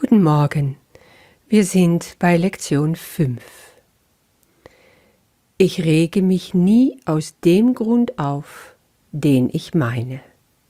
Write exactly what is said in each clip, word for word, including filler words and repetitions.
Guten Morgen, wir sind bei Lektion fünf. Ich rege mich nie aus dem Grund auf, den ich meine.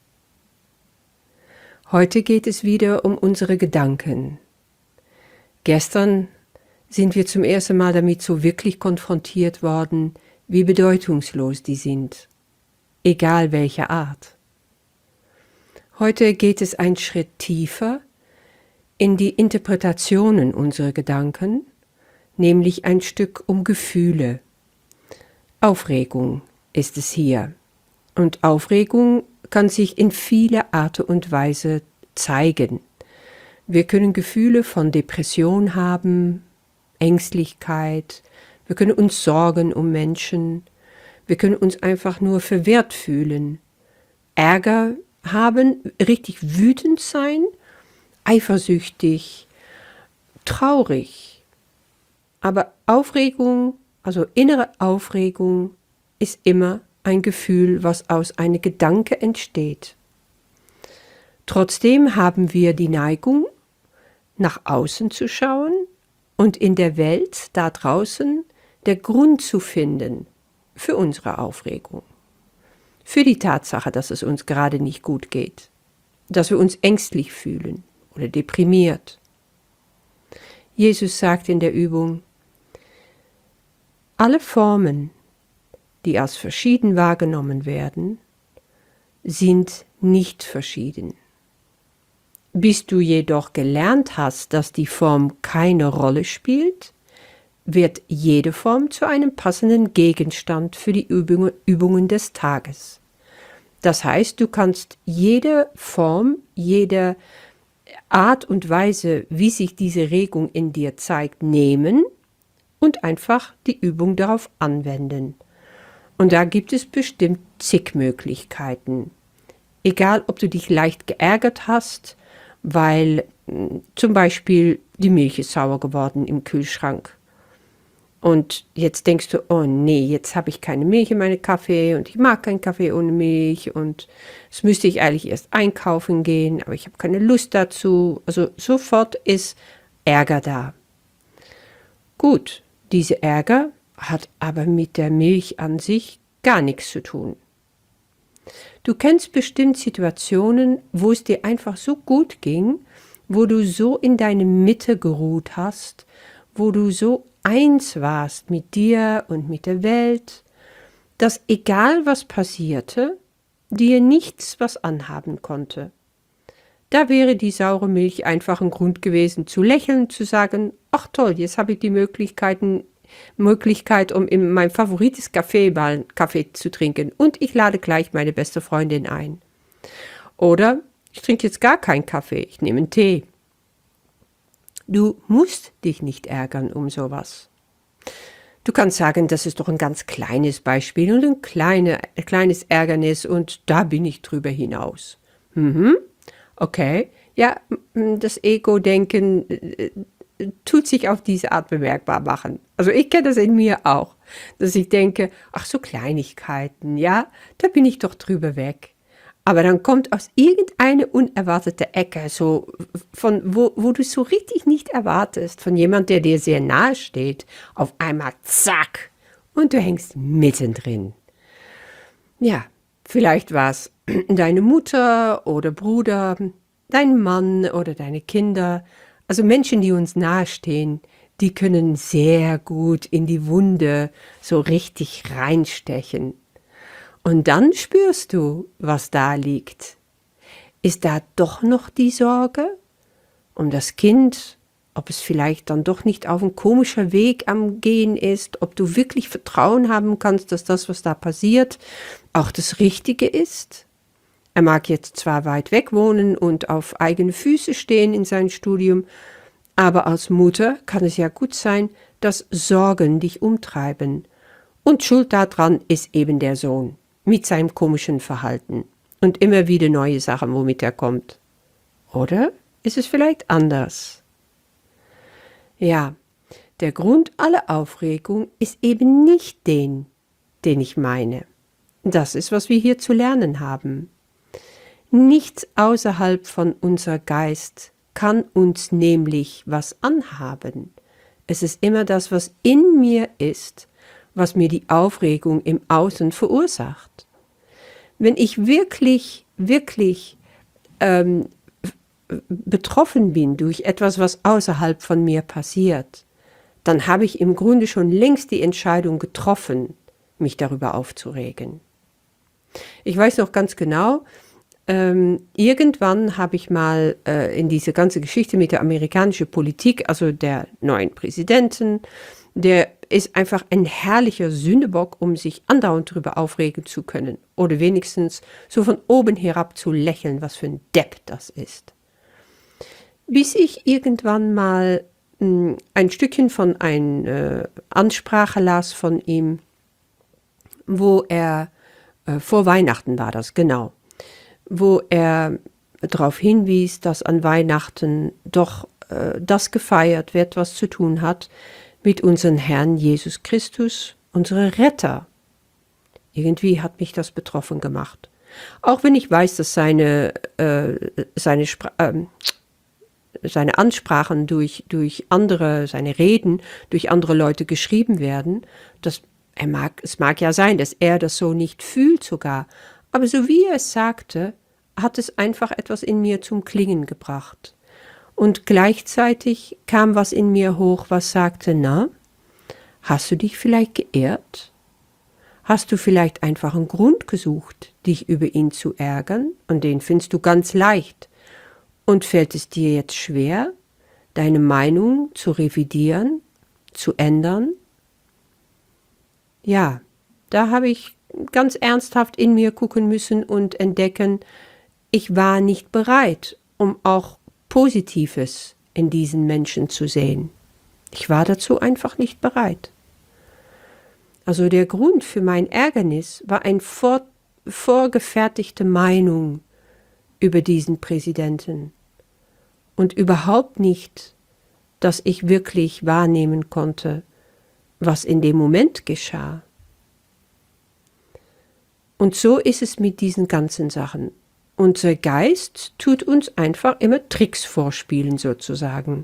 Heute geht es wieder um unsere Gedanken. Gestern sind wir zum ersten Mal damit so wirklich konfrontiert worden, wie bedeutungslos die sind, egal welcher Art. Heute geht es einen Schritt tiefer in die Interpretationen unserer Gedanken, nämlich ein Stück um Gefühle. Aufregung ist es hier. Und Aufregung kann sich in vieler Art und Weise zeigen. Wir können Gefühle von Depression haben, Ängstlichkeit, wir können uns sorgen um Menschen, wir können uns einfach nur verwirrt fühlen, Ärger haben, richtig wütend sein, eifersüchtig, traurig. Aber Aufregung, also innere Aufregung, ist immer ein Gefühl, was aus einem Gedanke entsteht. Trotzdem haben wir die Neigung, nach außen zu schauen und in der Welt da draußen der Grund zu finden für unsere Aufregung. Für die Tatsache, dass es uns gerade nicht gut geht, dass wir uns ängstlich fühlen oder deprimiert. Jesus sagt in der Übung, alle Formen, die als verschieden wahrgenommen werden, sind nicht verschieden. Bis du jedoch gelernt hast, dass die Form keine Rolle spielt, wird jede Form zu einem passenden Gegenstand für die Übungen, Übungen des Tages. Das heißt, du kannst jede Form, jede Art und Weise, wie sich diese Regung in dir zeigt, nehmen und einfach die Übung darauf anwenden. Und da gibt es bestimmt zig Möglichkeiten. Egal, ob du dich leicht geärgert hast, weil mh, zum Beispiel die Milch ist sauer geworden im Kühlschrank. Und jetzt denkst du, oh nee, jetzt habe ich keine Milch in meinem Kaffee und ich mag keinen Kaffee ohne Milch und jetzt müsste ich eigentlich erst einkaufen gehen, aber ich habe keine Lust dazu. Also sofort ist Ärger da. Gut, dieser Ärger hat aber mit der Milch an sich gar nichts zu tun. Du kennst bestimmt Situationen, wo es dir einfach so gut ging, wo du so in deine Mitte geruht hast, wo du so eins warst mit dir und mit der Welt, dass egal was passierte, dir nichts was anhaben konnte. Da wäre die saure Milch einfach ein Grund gewesen, zu lächeln, zu sagen, ach toll, jetzt habe ich die Möglichkeiten, Möglichkeit, um in mein favorites Café mal einen Kaffee zu trinken und ich lade gleich meine beste Freundin ein. Oder ich trinke jetzt gar keinen Kaffee, ich nehme einen Tee. Du musst dich nicht ärgern um sowas. Du kannst sagen, das ist doch ein ganz kleines Beispiel und ein, kleine, ein kleines Ärgernis und da bin ich drüber hinaus. Mhm. Okay, ja, das Ego-Denken äh, tut sich auf diese Art bemerkbar machen. Also ich kenne das in mir auch, dass ich denke, ach so Kleinigkeiten, ja, da bin ich doch drüber weg. Aber dann kommt aus irgendeine unerwartete Ecke, so von wo, wo du so richtig nicht erwartest, von jemand, der dir sehr nahe steht, auf einmal zack und du hängst mittendrin. Ja, vielleicht war es deine Mutter oder Bruder, dein Mann oder deine Kinder, also Menschen, die uns nahestehen, die können sehr gut in die Wunde so richtig reinstechen. Und dann spürst du, was da liegt. Ist da doch noch die Sorge um das Kind, ob es vielleicht dann doch nicht auf ein komischer Weg am Gehen ist, ob du wirklich Vertrauen haben kannst, dass das, was da passiert, auch das Richtige ist? Er mag jetzt zwar weit weg wohnen und auf eigene Füße stehen in seinem Studium, aber als Mutter kann es ja gut sein, dass Sorgen dich umtreiben. Und schuld daran ist eben der Sohn mit seinem komischen Verhalten und immer wieder neue Sachen, womit er kommt. Oder ist es vielleicht anders? Ja, der Grund aller Aufregung ist eben nicht den, den ich meine. Das ist, was wir hier zu lernen haben. Nichts außerhalb von unser Geist kann uns nämlich was anhaben. Es ist immer das, was in mir ist, was mir die Aufregung im Außen verursacht. Wenn ich wirklich, wirklich ähm, betroffen bin durch etwas, was außerhalb von mir passiert, dann habe ich im Grunde schon längst die Entscheidung getroffen, mich darüber aufzuregen. Ich weiß noch ganz genau, ähm, irgendwann habe ich mal äh, in diese ganze Geschichte mit der amerikanischen Politik, also der neuen Präsidenten, der ist einfach ein herrlicher Sündebock, um sich andauernd darüber aufregen zu können. Oder wenigstens so von oben herab zu lächeln, was für ein Depp das ist. Bis ich irgendwann mal mh, ein Stückchen von einer äh, Ansprache las von ihm, wo er, äh, vor Weihnachten war das, genau, wo er darauf hinwies, dass an Weihnachten doch äh, das gefeiert wird, was zu tun hat mit unserem Herrn Jesus Christus, unserem Retter. Irgendwie hat mich das betroffen gemacht. Auch wenn ich weiß, dass seine, äh, seine, Spra äh, seine Ansprachen durch, durch andere, seine Reden durch andere Leute geschrieben werden, das, er mag, es mag ja sein, dass er das so nicht fühlt sogar, aber so wie er es sagte, hat es einfach etwas in mir zum Klingen gebracht. Und gleichzeitig kam was in mir hoch, was sagte, na, hast du dich vielleicht geirrt? Hast du vielleicht einfach einen Grund gesucht, dich über ihn zu ärgern? Und den findest du ganz leicht. Und fällt es dir jetzt schwer, deine Meinung zu revidieren, zu ändern? Ja, da habe ich ganz ernsthaft in mir gucken müssen und entdecken, ich war nicht bereit, um auch Positives in diesen Menschen zu sehen. Ich war dazu einfach nicht bereit. Also der Grund für mein Ärgernis war eine vor, vorgefertigte Meinung über diesen Präsidenten und überhaupt nicht, dass ich wirklich wahrnehmen konnte, was in dem Moment geschah. Und so ist es mit diesen ganzen Sachen. Unser Geist tut uns einfach immer Tricks vorspielen, sozusagen.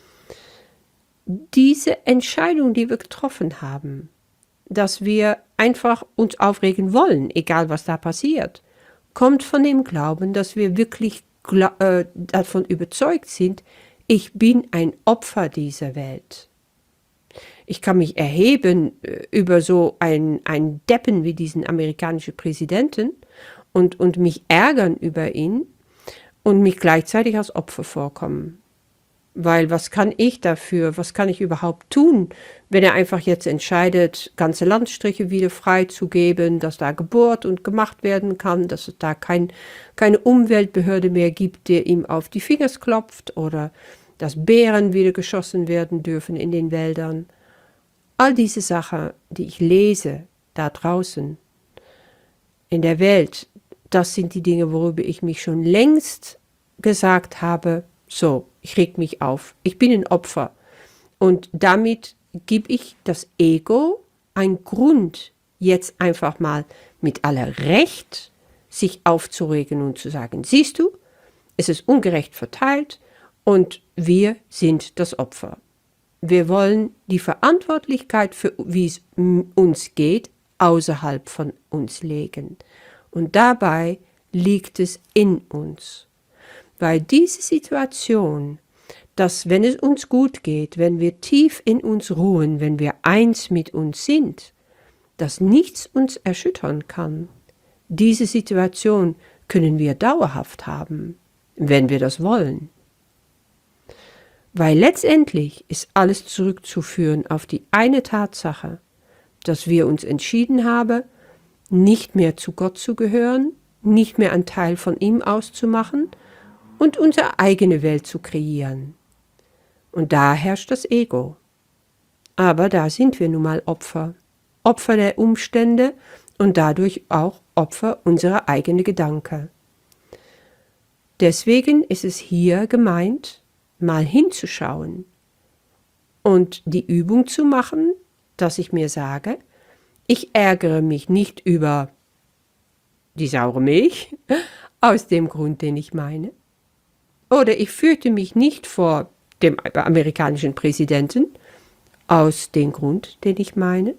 Diese Entscheidung, die wir getroffen haben, dass wir einfach uns aufregen wollen, egal was da passiert, kommt von dem Glauben, dass wir wirklich äh, davon überzeugt sind, ich bin ein Opfer dieser Welt. Ich kann mich erheben äh, über so einen, einen Deppen wie diesen amerikanischen Präsidenten und, und mich ärgern über ihn und mich gleichzeitig als Opfer vorkommen. Weil was kann ich dafür, was kann ich überhaupt tun, wenn er einfach jetzt entscheidet, ganze Landstriche wieder freizugeben, dass da gebohrt und gemacht werden kann, dass es da kein, keine Umweltbehörde mehr gibt, der ihm auf die Finger klopft oder dass Bären wieder geschossen werden dürfen in den Wäldern. All diese Sachen, die ich lese da draußen in der Welt, das sind die Dinge, worüber ich mich schon längst gesagt habe, so, ich reg mich auf, ich bin ein Opfer. Und damit gebe ich das Ego einen Grund, jetzt einfach mal mit aller Recht sich aufzuregen und zu sagen, siehst du, es ist ungerecht verteilt und wir sind das Opfer. Wir wollen die Verantwortlichkeit für, wie es uns geht, außerhalb von uns legen. Und dabei liegt es in uns. Weil diese Situation, dass wenn es uns gut geht, wenn wir tief in uns ruhen, wenn wir eins mit uns sind, dass nichts uns erschüttern kann, diese Situation können wir dauerhaft haben, wenn wir das wollen. Weil letztendlich ist alles zurückzuführen auf die eine Tatsache, dass wir uns entschieden haben, nicht mehr zu Gott zu gehören, nicht mehr ein Teil von ihm auszumachen und unsere eigene Welt zu kreieren. Und da herrscht das Ego. Aber da sind wir nun mal Opfer. Opfer der Umstände und dadurch auch Opfer unserer eigenen Gedanken. Deswegen ist es hier gemeint, mal hinzuschauen und die Übung zu machen, dass ich mir sage, ich ärgere mich nicht über die saure Milch, aus dem Grund, den ich meine, Oder ich fürchte mich nicht vor dem amerikanischen Präsidenten, aus dem Grund, den ich meine.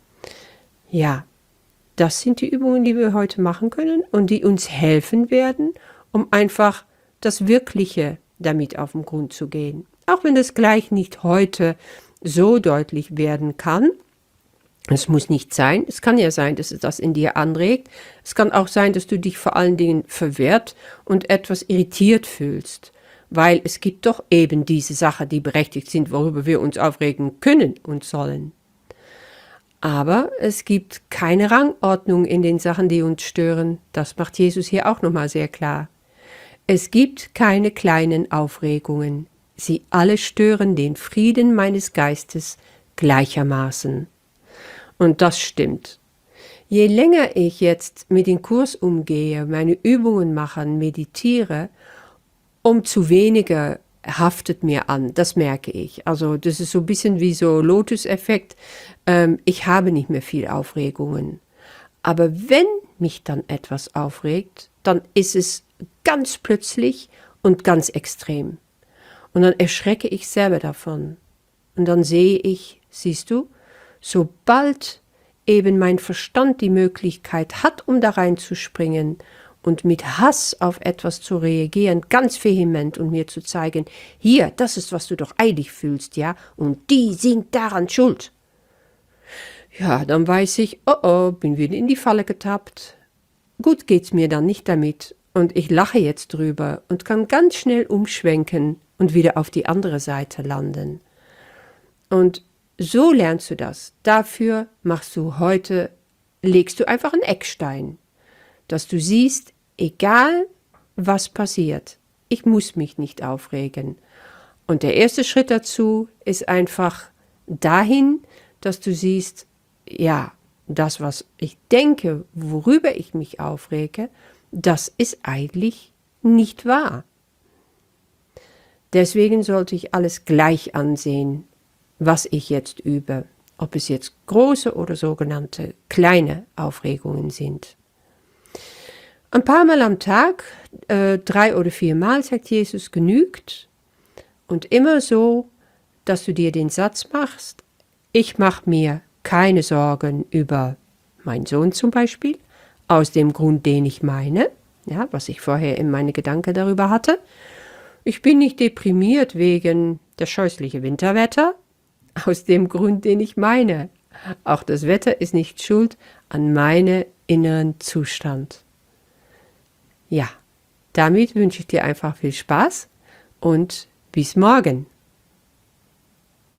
Ja, das sind die Übungen, die wir heute machen können und die uns helfen werden, um einfach das Wirkliche damit auf den Grund zu gehen. Auch wenn das gleich nicht heute so deutlich werden kann. Es muss nicht sein. Es kann ja sein, dass es das in dir anregt. Es kann auch sein, dass du dich vor allen Dingen verwirrt und etwas irritiert fühlst. Weil es gibt doch eben diese Sachen, die berechtigt sind, worüber wir uns aufregen können und sollen. Aber es gibt keine Rangordnung in den Sachen, die uns stören. Das macht Jesus hier auch nochmal sehr klar. Es gibt keine kleinen Aufregungen. Sie alle stören den Frieden meines Geistes gleichermaßen. Und das stimmt. Je länger ich jetzt mit dem Kurs umgehe, meine Übungen mache, meditiere, umso weniger haftet mir an. Das merke ich. Also das ist so ein bisschen wie so Lotus-Effekt. Ähm, ich habe nicht mehr viel Aufregungen. Aber wenn mich dann etwas aufregt, dann ist es ganz plötzlich und ganz extrem. Und dann erschrecke ich selber davon. Und dann sehe ich, siehst du, sobald eben mein Verstand die Möglichkeit hat, um da reinzuspringen und mit Hass auf etwas zu reagieren, ganz vehement und mir zu zeigen, hier, das ist, was du doch eilig fühlst, ja, und die sind daran schuld. Ja, dann weiß ich, oh oh, bin wieder in die Falle getappt. Gut geht's mir dann nicht damit und ich lache jetzt drüber und kann ganz schnell umschwenken und wieder auf die andere Seite landen. Und so lernst du das. Dafür machst du heute, legst du einfach einen Eckstein, dass du siehst, egal was passiert, ich muss mich nicht aufregen. Und der erste Schritt dazu ist einfach dahin, dass du siehst, ja, das, was ich denke, worüber ich mich aufrege, das ist eigentlich nicht wahr. Deswegen sollte ich alles gleich ansehen, was ich jetzt übe, ob es jetzt große oder sogenannte kleine Aufregungen sind. Ein paar Mal am Tag, äh, drei oder vier Mal, sagt Jesus, genügt. Und immer so, dass du dir den Satz machst, ich mache mir keine Sorgen über meinen Sohn zum Beispiel, aus dem Grund, den ich meine, ja, was ich vorher in meine Gedanken darüber hatte. Ich bin nicht deprimiert wegen der scheußlichen Winterwetter, aus dem Grund, den ich meine. Auch das Wetter ist nicht schuld an meinem inneren Zustand. Ja, damit wünsche ich dir einfach viel Spaß und bis morgen.